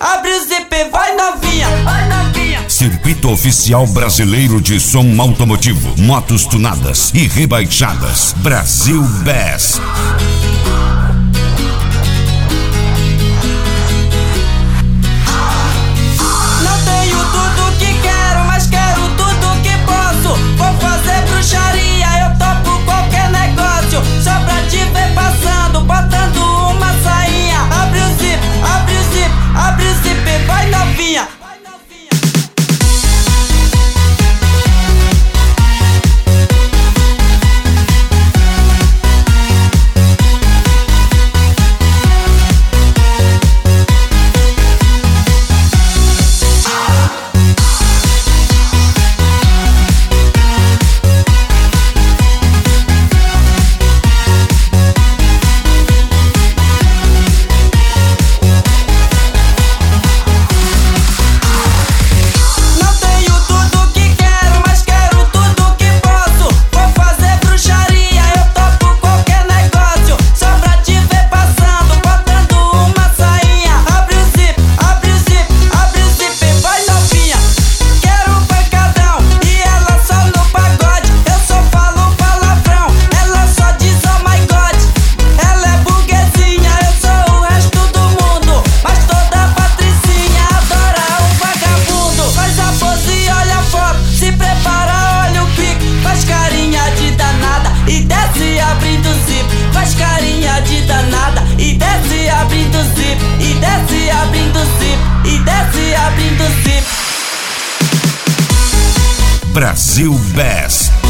abre o zip, vai novinha, vai novinha. Circuito Oficial Brasileiro de Som Automotivo, motos tunadas e rebaixadas. Brasil Bass. Não tenho tudo que quero, mas quero tudo que posso. Vou fazer bruxaria, eu topo qualquer negócio. Só pra te ver passando, botando uma sainha. Abre o zip, abre o zip, abre o zip, vai novinha. Faz carinha de danada e desce abrindo o zip, e desce abrindo o zip, e desce abrindo o zip. Brasil Bass.